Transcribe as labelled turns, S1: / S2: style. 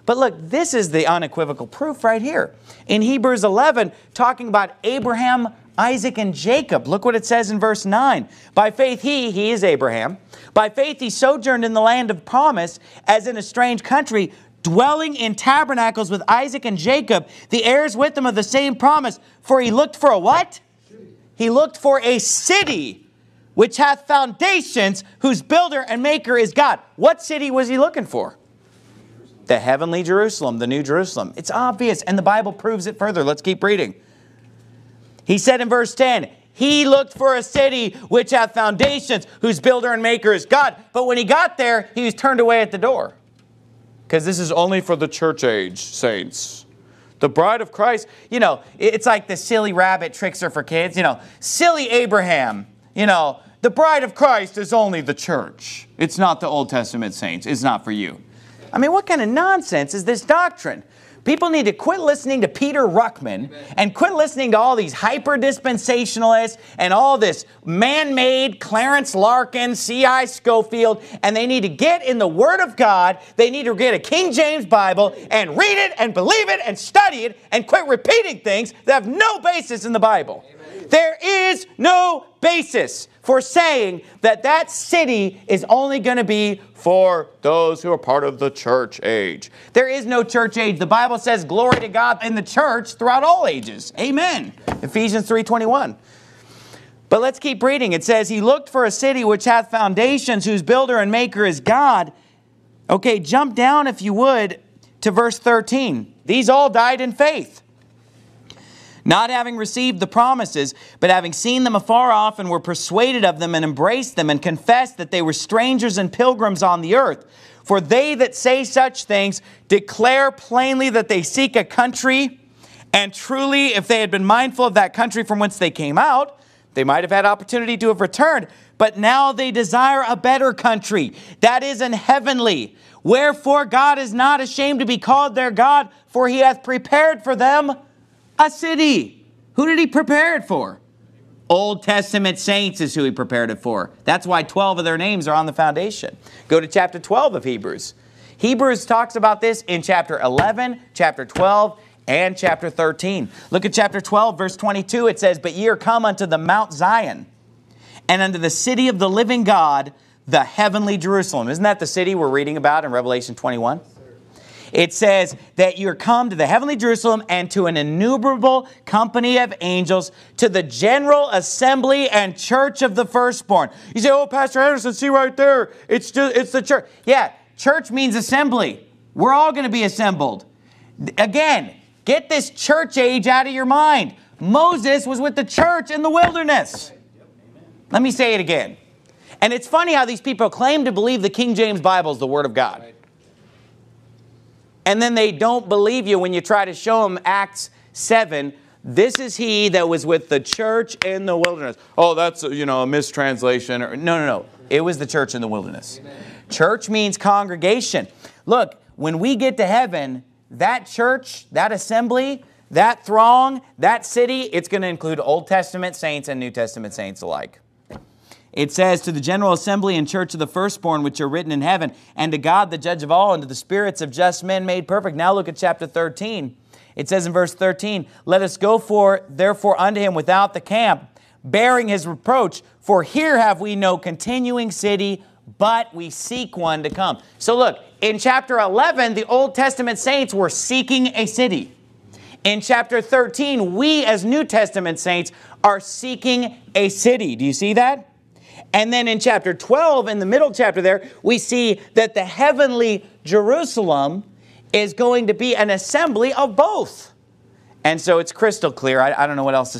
S1: But look, this is the unequivocal proof right here. In Hebrews 11, talking about Abraham, Isaac, and Jacob. Look what it says in verse 9. By faith he is Abraham, by faith he sojourned in the land of promise, as in a strange country, dwelling in tabernacles with Isaac and Jacob, the heirs with them of the same promise. For he looked for a what? He looked for a city which hath foundations, whose builder and maker is God. What city was he looking for? The heavenly Jerusalem, the New Jerusalem. It's obvious, and the Bible proves it further. Let's keep reading. He said in verse 10, he looked for a city which hath foundations, whose builder and maker is God. But when he got there, he was turned away at the door. Because this is only for the church age saints. The bride of Christ, you know, it's like the silly rabbit trickster for kids. You know, silly Abraham, you know, the bride of Christ is only the church. It's not the Old Testament saints. It's not for you. I mean, what kind of nonsense is this doctrine? People need to quit listening to Peter Ruckman and quit listening to all these hyper-dispensationalists and all this man-made Clarence Larkin, C.I. Scofield, and they need to get in the Word of God. They need to get a King James Bible and read it and believe it and study it and quit repeating things that have no basis in the Bible. There is no basis for saying that that city is only going to be for those who are part of the church age. There is no church age. The Bible says glory to God in the church throughout all ages. Amen. Ephesians 3:21. But let's keep reading. It says, he looked for a city which hath foundations, whose builder and maker is God. Okay, jump down, if you would, to verse 13. These all died in faith, not having received the promises, but having seen them afar off, and were persuaded of them, and embraced them, and confessed that they were strangers and pilgrims on the earth. For they that say such things declare plainly that they seek a country, and truly, if they had been mindful of that country from whence they came out, they might have had opportunity to have returned. But now they desire a better country, that is an heavenly. Wherefore God is not ashamed to be called their God, for he hath prepared for them a city. Who did he prepare it for? Old Testament saints is who he prepared it for. That's why 12 of their names are on the foundation. Go to chapter 12 of Hebrews. Hebrews talks about this in chapter 11, chapter 12, and chapter 13. Look at chapter 12, verse 22. It says, but ye are come unto the Mount Zion, and unto the city of the living God, the heavenly Jerusalem. Isn't that the city we're reading about in Revelation 21? It says that you're come to the heavenly Jerusalem and to an innumerable company of angels, to the general assembly and church of the firstborn. You say, oh, Pastor Anderson, see right there. It's the church. Yeah, church means assembly. We're all going to be assembled. Again, get this church age out of your mind. Moses was with the church in the wilderness. Let me say it again. And it's funny how these people claim to believe the King James Bible is the Word of God. And then they don't believe you when you try to show them Acts 7. This is he that was with the church in the wilderness. Oh, that's, a mistranslation. No. It was the church in the wilderness. Amen. Church means congregation. Look, when we get to heaven, that church, that assembly, that throng, that city, it's going to include Old Testament saints and New Testament saints alike. It says, to the general assembly and church of the firstborn, which are written in heaven, and to God, the judge of all, and to the spirits of just men made perfect. Now look at chapter 13. It says in verse 13, let us go therefore unto him without the camp, bearing his reproach. For here have we no continuing city, but we seek one to come. So look, in chapter 11, the Old Testament saints were seeking a city. In chapter 13, we as New Testament saints are seeking a city. Do you see that? And then in chapter 12, in the middle chapter there, we see that the heavenly Jerusalem is going to be an assembly of both. And so it's crystal clear. I don't know what else to